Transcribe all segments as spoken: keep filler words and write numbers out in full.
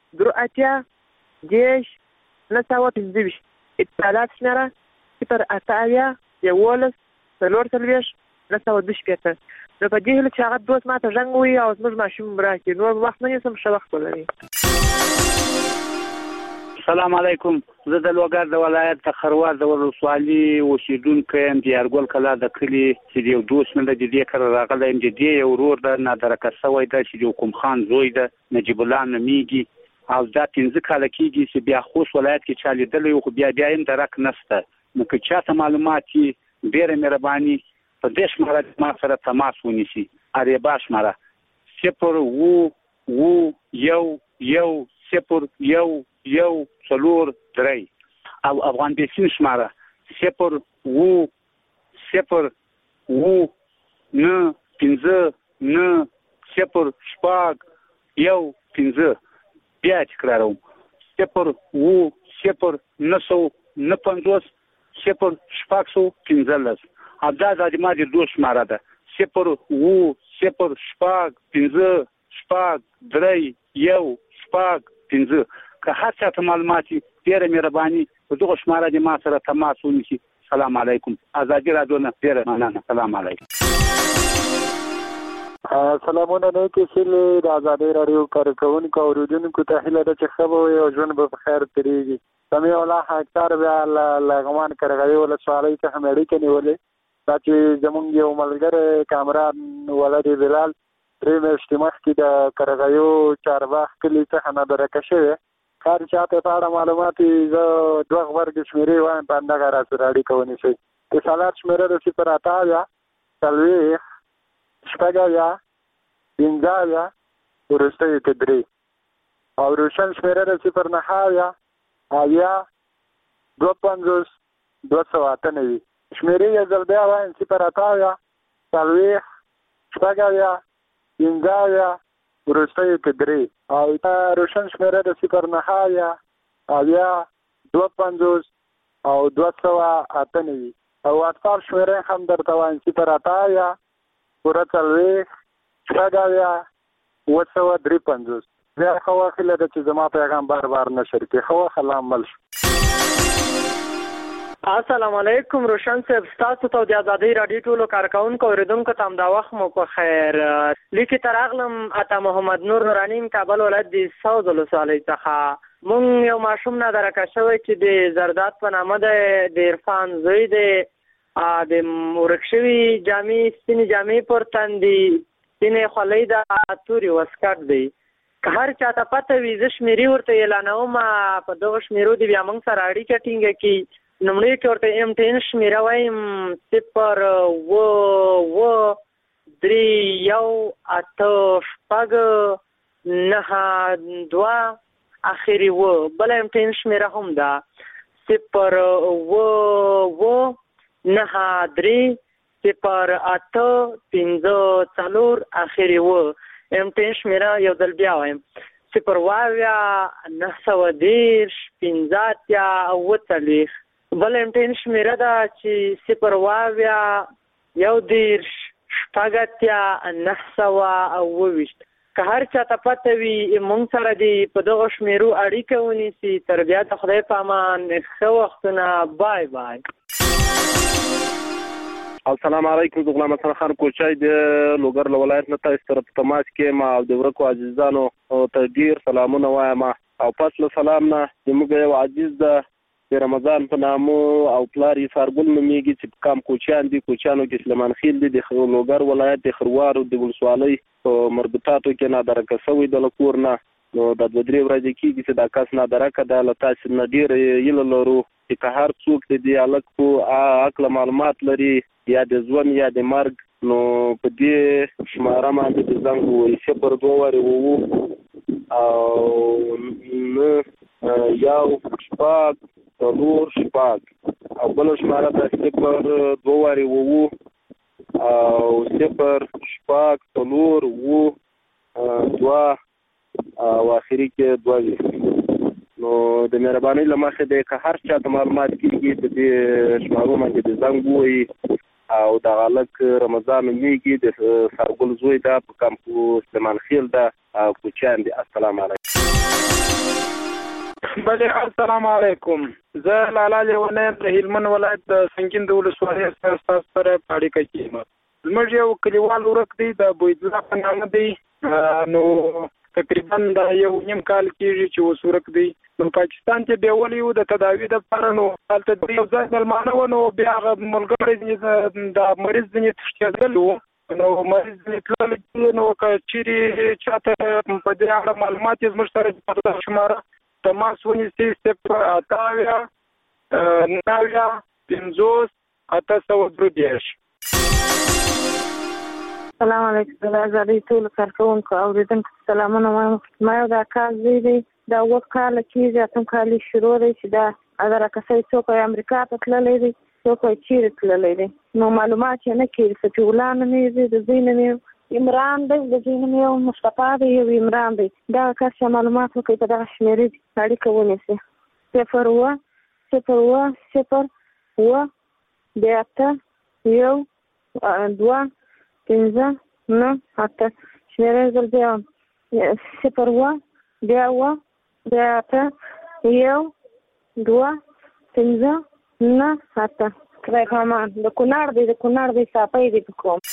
درو اتیا دیش نه سوه پنځه ویشت اتصالات شمېره صفر اته اویا یولس څلور څلوېښت نه سوه دوه شپېته. نو په دې هیله چې هغه دوست ما ته زنګ ووهي او زموږ ماشوم راکړي. نور وخت نه نیسم، ښه وخت ولرئ. السلام علیکم. زه د لوګر د ولایت د خروار د ولسوالي اوسیدونکی یم، د یارګل کلا د کلي چې یو دوست مې د دې کار راغلی یم. د دې یو ورور د نادرکه شوی ده چې د حکوم خان زوی ده، نجیب الله نومیږي، او دا پنځه کاله کېږي چې بیا خوست ولایت کې چا لیدلی خو بیا بیا هم درک نشته. نو که چاته معلومات وي ډېره مهرباني په دې شماره ما سره تماس ونیسي. اریبا شماره صفر اووه اووه یو یو صفر یو یو څلور درې او افغان بیسین شماره صفر اووه صفر اووه نه پنځه نه صفر شپږ یو پنځه. بیا تکراروم صفر اووه صفر نه سوه نه پنځوس صفر شپږ سوه پنځلس. او دا د ما د دوست شماره ده صفر اووه صفر شپږ پنځه شپږ درې یو شپږ پنځه. که هر چا ته معلومات وي ډېره مهرباني په دغه شماره د ما سره تماس ونیسي. سلام علیکم. ازادي راډیو نه ډېره مننه. سلام علیکم. سلامونه نه کې چې د ازادي راډیو کارکونکو او اوریدونکو ته هیله ده چې ښه به وي او ژوند به په خیر تېرېږي. سمیع الله حقدار بیا له لغمان کرغوي ولسوالۍ څخه مې اړیکه نیولې. دا چې زمونږ یو ملګری کامران ولد بلال درې میاشتې مخکې د کرغیو چارباغ کلي څخه نادرکه شوی. هر چاته په اړه معلومات زه دوه غبرګې شمېرې وایم، په همدغه راسره اړیکه ونیسئ. اتصالات شمېره د صفر اته اویا څلوېښت شپږ اویا پنځه اویا وروستیو کې درې او روشن شمېره د صفر نهه اویا اویا دوه پنځوس دوه سوه اته نوي. شمېرې یو ځل بیا وایم صفر اته اویا څلوېښت شپږ اویا پنځه اویا وروستیو کې درې او روشن شمېره د صفر نهه اویا اویا دوه پنځوس او دوه سوه اته نوي. او واتساپ شمېره هم درته وایم صفر اته اویا پوره څلوېښت شپږ اویا اوه سوه درې پنځوس. بیا ښه وخت هیله ده چې زما پیغام بار بار نشر کړي. ښه وخت الله مل شو. السلام علیکم. روشن صاحب، ستاسو ته د ازادۍ راډیو ټولو کارکونکو اوریدونکو ته همدا وخت مو په خیر. لیکې ته راغلم اته محمد نور نوراني، کابل ولایت د سوز ولسوالۍ څخه. مونږ یو ماشوم نادرکه شوی چې د زرداد په نامه دی، د عرفان زوی دی. د ورک شوي جامې سپینې جامې پر تن دي، سپینې خولۍ ده، تورې واسکټ دی. که هر چاته پته وي زه شمېرې ورته اعلانوم، په دغه شمېرو دې بیا موږ سره اړیکه ټینګه کړي. نومړی کې ورته ایم ټین شمېره وایم صفر اووه اووه درې یو اته شپږ نهه دوه اخري اووه. بله ایم ټین شمېره هم ده صفر اووه اووه نهه درې صفر اته پنځه څلور اخري اووه. ایم ټین شمېره یو ځل بیا وایم صفر اووه اویا نهه سوه دېرش پنځه اتیا اووه څلوېښت. بل ایم ټین شمېره ده چې صفر اووه اویا یو دېرش شپږ اتیا نهه سوه اووه ویشت. که هر چاته پته وي موږ سره دې په دغو شمېرو اړیکه ونیسي. تر بیا د خدای په امان، ښه وختونه. بای بای. السلام علیکم. زه غلام حسن خان کوچای د لوګر له ولایت نه تاسو سره په تماس کې یم او د ورکو عزیزانو ته ډېر سلامونه وایم. او پس له سلام نه زموږ یو عزیز ده د رمضان په نامو او پلار یې سارګل نومیږي چې په کام کوچیان دي. کوچیانو کې سلیمان خیل دي، د لوګر ولایت د خروار د ولسوالۍ په مربوطاتو کې نادرکه شوی د له کور نه. نو د دوه درې ورځې کېږي چې دا کس نادرکه ده. له تاسې نه ډېره هیله لرو چې که هر څوک د دې هلک په هکله معلومات لري، یا د ژوند یا د مرګ، نو په دې شماره باندې د زنګ ووایي صفر دوه وارې اووه او نه یو شپږ څلور شپږ او بله شماره ده صفر دوه وارې اووه او صفر شپږ څلور اووه دوه او آخري کې دوه وي. نو د مهربانۍ له مخې دی که هر چا ته معلومات کېږي په دې شمارو باندې د زنګ ووایي. او دغه هلک رمضان نومیږي، د سارګل زوی ده، په کمپو سلیمان خیل ده او کوچیان دي. السلام علیکم. بله السلام علیکم. زه لالا لیونی د هلمند ولایت د سنګین د ولسوالۍ سره ستاسو سره په اړیکه کې یم. زموږ یو کلیوال ورک دی د بویدلا په نامه دی، نو تقریبا د یو نیم کال کېږي چې اوس ورک دی. نو پاکستان کې بیولي وو د تداوي دپاره، نو هلته د یو ځای مېلمانه وو، نو بیا هغه ملګری د مریض ځینې تښتېدلی وو، نو مریض ځینې تللی دي. نو که چېرې چاته په دې اړه معلومات یې زموږ سره په شماره تماس ونیسي صفر اته اویا نهه اویا پنځوس اته سوه درې دېرش. السلام علیکم. د آزادۍ ټولو کارکوونکو اورېدونکو سلامونه وایم. ما یو دا کال زوی دی، دا اووه کاله کېږي، اتم کال یې شروع دی چې دا دغه کسۍ څوک یې امریکا ته تللی دی، څوک یې چېرې تللی دی. نو معلومات یې نه کېږي. صفي الله نوم یې دی، د زوی نوم یې عمران دی، د زوی نوم یې مصطفی دی، یو عمران دی. دغه کس چې معلومات وکړي په دغه شمېرې دي اړیکه ونیسي. صفر اووه صفر اووه صفر اووه بیا اته یو دوه پنځه نهه اته. شمېرې زر بیا وایم، صفر اووه بیا اووه بیا اته یو دوه پنځه نهه اته. خدای پامان. د کونړ دی، د کونړ دی، صافی دی په کوم.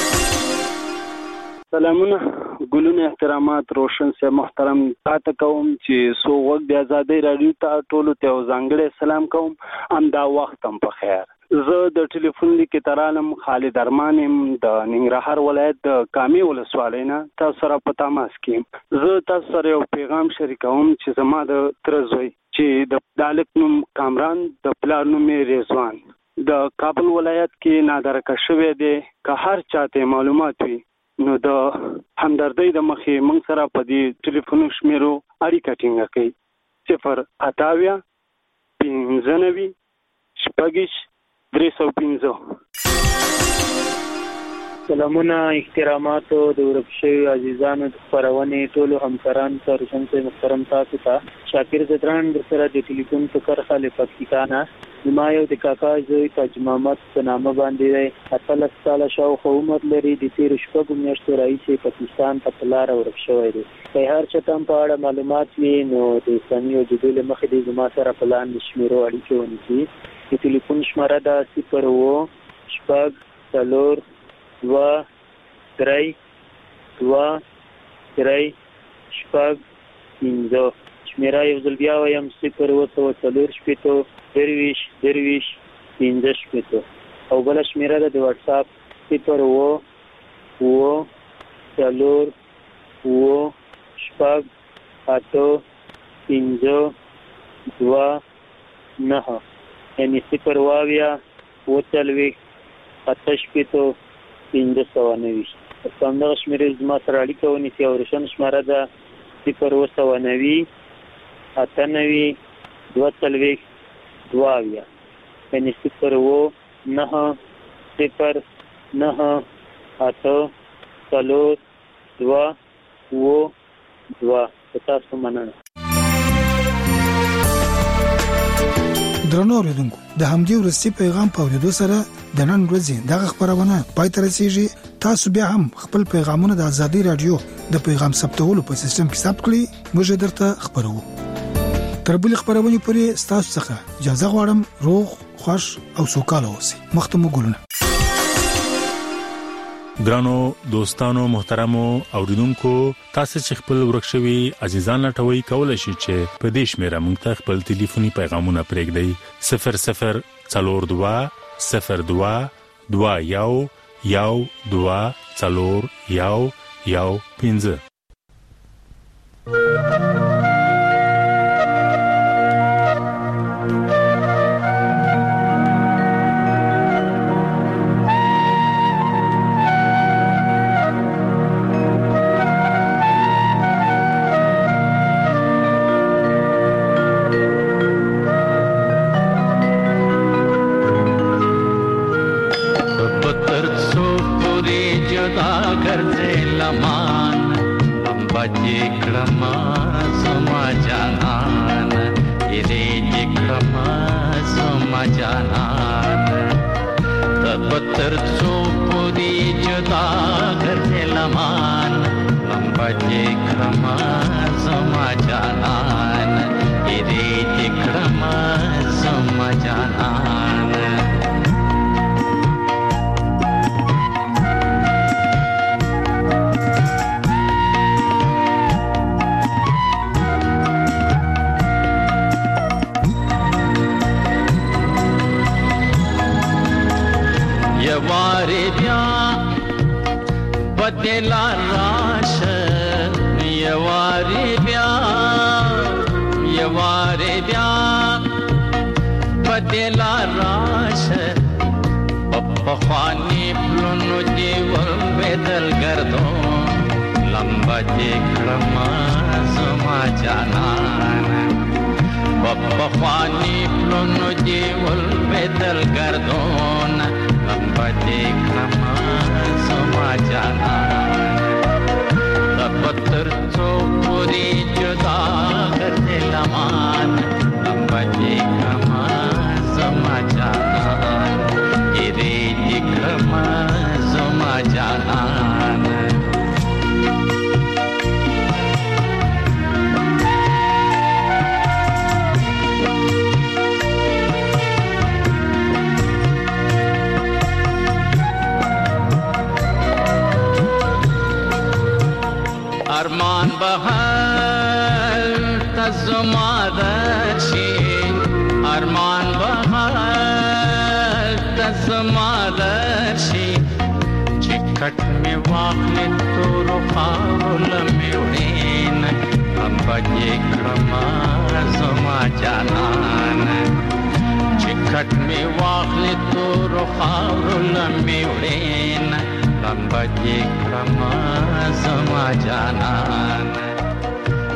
سلامونه، ګلونه، احترامات، روشن صاحب محترم تاته کوم چې سو وخت د آزادۍ راډیو ته ټولو ته یو ځانګړی سلام کوم. همدا وخت هم په خیر. زه د ټلیفون لیکې ته رالم، خالد ارمان یم د ننګرهار ولایت د کامې ولسوالۍ نه تاسو سره په تماس کې یم. زه تاسو سره یو پیغام شریکوم چې زما د تره زوی چې د هلک نوم کامران، د پلار نوم یې رضوان، د کابل ولایت کې نادرکه شوی دی. که هر چاته معلومات وي نو د همدردۍ د مخې موږ سره په دې ټلیفونو شمیرو اړیکه ټینګه کړئ. صفر اته اویا پنځه نوي شپږ درې سوه پنځه. سلامونه، احتراماتو د ورک شوي عزیزانو د خپرونې ټولو همکارانو ته، روشن صاحب محترم تاسو ته. شاکر زدران در سره د ټلیفون په کرښه له پکتیکا نه. زما یو د کاکا زوی تاج محمد په نامه باندې دی، اتلس کاله شاوخوا عمر لري. د تېرو شپږو میاشتو راهیسې پاکستان ته په لاره ورک شوی دی. که هر چاته هم په اړه معلومات وي نو د اسلامي وجودو له مخې دی زما سره په لاندې شمېرو اړیکې ونیسي. د ټلیفون شماره ده صفر اووه شپږ څلور دوه درې دوه درې شپږ پنځه. شمېره یو ځل بیا وایم، صفر اووه سوه څلور شپېته درویشت درویشت پنځه شپېته. او بله شمېره ده د واټساپ صفر اووه اووه څلور اووه شپږ اته پنځه دوه نهه، یعنې صفر اووه اویا اووه څلوېښت اته شپېته پنځه سوه نوي. په همدغه شمېرې زما سره اړیکه ونیسي. او روشن شماره ده صفر اووه سوه نوي اته نوي دوه څلوېښت دوه اویا، یعنې صفر اووه نهه صفر نهه اته څلور دوه اووه دوه. په تاسو مننه. درنو اوریدونکو، د همدې وروستي پیغام په اورېدو سره د نن ورځې دغه خپرونه پای ته رسېږي. تاسو بیا هم خپل پیغامونه د آزادۍ راډیو د پیغام ثبتولو په سیستم کې ثبت کړئ. موږ درته خپروو. تر بلې خپرونې پورې ستاسو څخه اجازه غواړم. روغ، خوښ او سوکاله اوسئ. مخته مو ګلونه. ګرانو دوستانو، محترمو اوریدونکو، تاسو چې خپل ورک شوي عزیزان لټوي کولای شئ چې په دې شمیره موږ ته خپل ټلیفوني پیغامونه پرېږدئ. صفر صفر څلور دوه صفر دوه دوه یو یو دوه څلور یو یو پنځه. زما جانان بدلا راشه یواری بیا یواری بیا بدلا راشه پخوانی پلونو دی ور بدل گردو لمبا دی کړم زما جانان پخوانی پلونو دی ور بدل گردو لمبا دی کړم زما جانان پتر څو پوری جدا کرتے لمان لمبا دی کړم زما جانان ری دکھم زما جانان ارمان بہر تزما درشی ارمان بہر تزما درشی چکٹ میں واقع تو رخاول میں اڑین ابا یہ کرما زما جانان چکٹ میں واقع تو رخاول میں اڑین ابا یہ کرما زما جانان